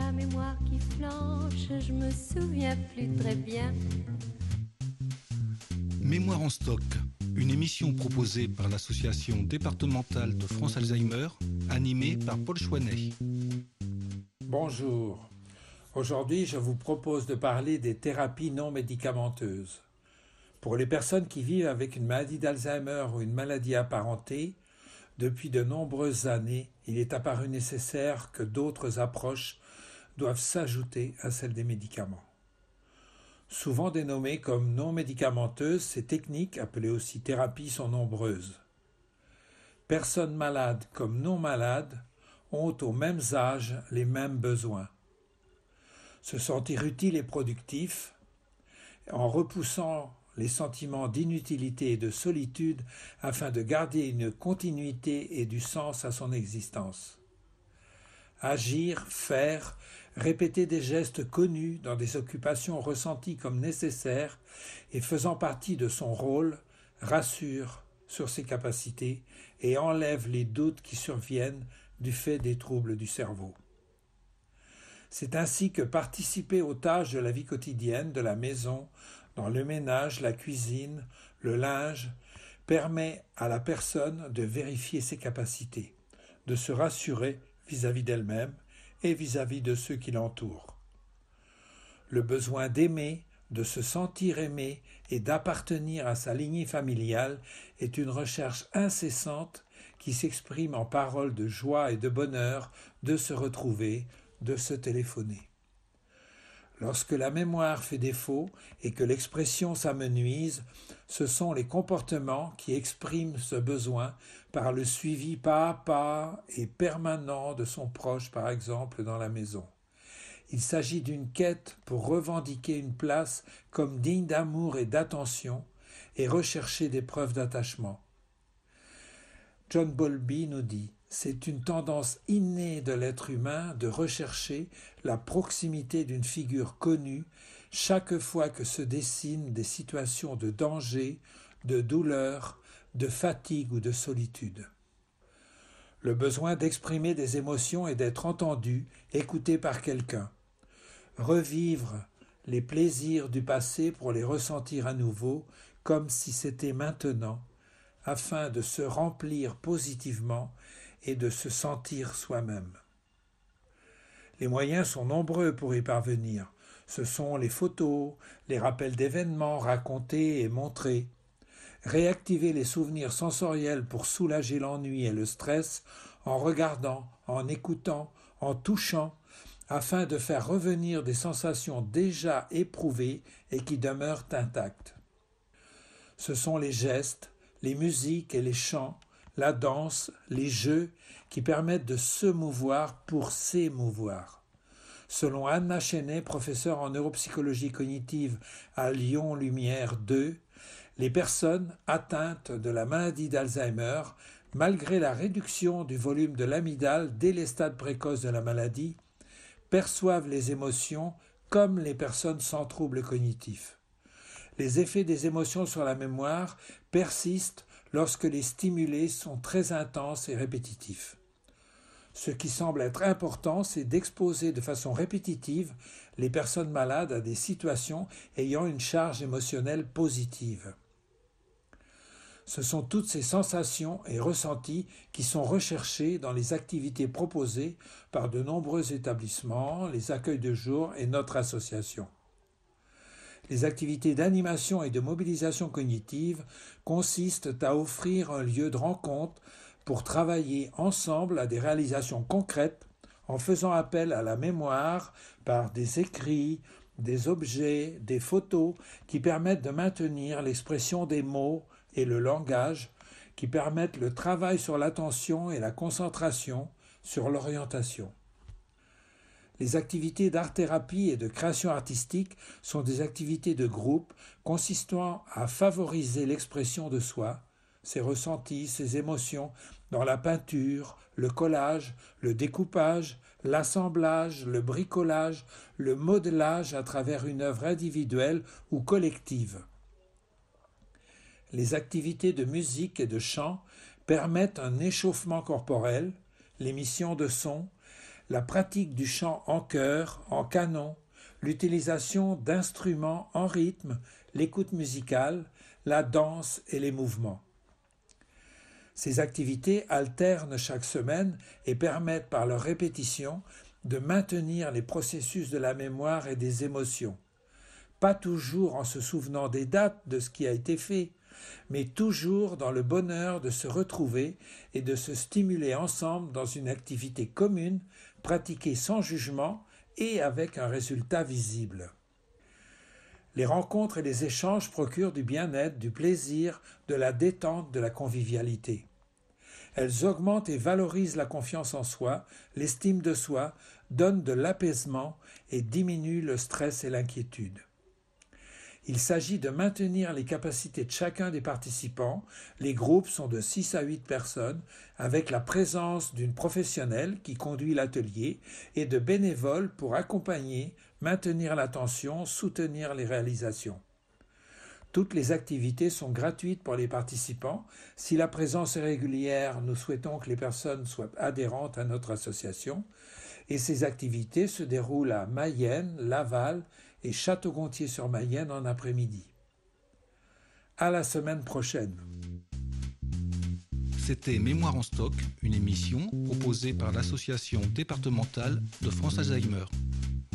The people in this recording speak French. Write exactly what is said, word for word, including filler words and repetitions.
la mémoire qui flanche, je me souviens plus très bien. Mémoire en stock, une émission proposée par l'association départementale de France Alzheimer, animée par Paul Chouanet. Bonjour. Aujourd'hui, je vous propose de parler des thérapies non médicamenteuses. Pour les personnes qui vivent avec une maladie d'Alzheimer ou une maladie apparentée, depuis de nombreuses années, il est apparu nécessaire que d'autres approches doivent s'ajouter à celles des médicaments. Souvent dénommées comme non médicamenteuses, ces techniques, appelées aussi thérapies, sont nombreuses. Personnes malades comme non malades ont aux mêmes âges les mêmes besoins. Se sentir utile et productif, en repoussant les sentiments d'inutilité et de solitude afin de garder une continuité et du sens à son existence. Agir, faire, répéter des gestes connus dans des occupations ressenties comme nécessaires et faisant partie de son rôle rassure sur ses capacités et enlève les doutes qui surviennent du fait des troubles du cerveau. C'est ainsi que participer aux tâches de la vie quotidienne, de la maison, dans le ménage, la cuisine, le linge, permet à la personne de vérifier ses capacités, de se rassurer vis-à-vis d'elle-même et vis-à-vis de ceux qui l'entourent. Le besoin d'aimer, de se sentir aimé et d'appartenir à sa lignée familiale est une recherche incessante qui s'exprime en paroles de joie et de bonheur de se retrouver, de se téléphoner. Lorsque la mémoire fait défaut et que l'expression s'amenuise, ce sont les comportements qui expriment ce besoin par le suivi pas à pas et permanent de son proche, par exemple, dans la maison. Il s'agit d'une quête pour revendiquer une place comme digne d'amour et d'attention et rechercher des preuves d'attachement. John Bowlby nous dit « C'est une tendance innée de l'être humain de rechercher la proximité d'une figure connue chaque fois que se dessinent des situations de danger, de douleur, de fatigue ou de solitude. » Le besoin d'exprimer des émotions et d'être entendu, écouté par quelqu'un. Revivre les plaisirs du passé pour les ressentir à nouveau, comme si c'était maintenant, afin de se remplir positivement et de se sentir soi-même. Les moyens sont nombreux pour y parvenir. Ce sont les photos, les rappels d'événements racontés et montrés. Réactiver les souvenirs sensoriels pour soulager l'ennui et le stress en regardant, en écoutant, en touchant, afin de faire revenir des sensations déjà éprouvées et qui demeurent intactes. Ce sont les gestes, les musiques et les chants, la danse, les jeux qui permettent de se mouvoir pour s'émouvoir. Selon Anna Chenet, professeure en neuropsychologie cognitive à Lyon Lumière deux, les personnes atteintes de la maladie d'Alzheimer, malgré la réduction du volume de l'amygdale dès les stades précoces de la maladie, perçoivent les émotions comme les personnes sans troubles cognitifs. Les effets des émotions sur la mémoire persistent lorsque les stimulés sont très intenses et répétitifs. Ce qui semble être important, c'est d'exposer de façon répétitive les personnes malades à des situations ayant une charge émotionnelle positive. Ce sont toutes ces sensations et ressentis qui sont recherchés dans les activités proposées par de nombreux établissements, les accueils de jour et notre association. Les activités d'animation et de mobilisation cognitive consistent à offrir un lieu de rencontre pour travailler ensemble à des réalisations concrètes en faisant appel à la mémoire par des écrits, des objets, des photos qui permettent de maintenir l'expression des mots et le langage, qui permettent le travail sur l'attention et la concentration, sur l'orientation. Les activités d'art-thérapie et de création artistique sont des activités de groupe consistant à favoriser l'expression de soi, ses ressentis, ses émotions dans la peinture, le collage, le découpage, l'assemblage, le bricolage, le modelage à travers une œuvre individuelle ou collective. Les activités de musique et de chant permettent un échauffement corporel, l'émission de sons, la pratique du chant en chœur, en canon, l'utilisation d'instruments en rythme, l'écoute musicale, la danse et les mouvements. Ces activités alternent chaque semaine et permettent par leur répétition de maintenir les processus de la mémoire et des émotions. Pas toujours en se souvenant des dates de ce qui a été fait, mais toujours dans le bonheur de se retrouver et de se stimuler ensemble dans une activité commune, pratiquée sans jugement et avec un résultat visible. Les rencontres et les échanges procurent du bien-être, du plaisir, de la détente, de la convivialité. Elles augmentent et valorisent la confiance en soi, l'estime de soi, donnent de l'apaisement et diminuent le stress et l'inquiétude. Il s'agit de maintenir les capacités de chacun des participants. Les groupes sont de six à huit personnes, avec la présence d'une professionnelle qui conduit l'atelier et de bénévoles pour accompagner, maintenir l'attention, soutenir les réalisations. Toutes les activités sont gratuites pour les participants. Si la présence est régulière, nous souhaitons que les personnes soient adhérentes à notre association. Et ces activités se déroulent à Mayenne, Laval et Château-Gontier-sur-Mayenne en après-midi. À la semaine prochaine. C'était Mémoire en stock, une émission proposée par l'association départementale de France Alzheimer.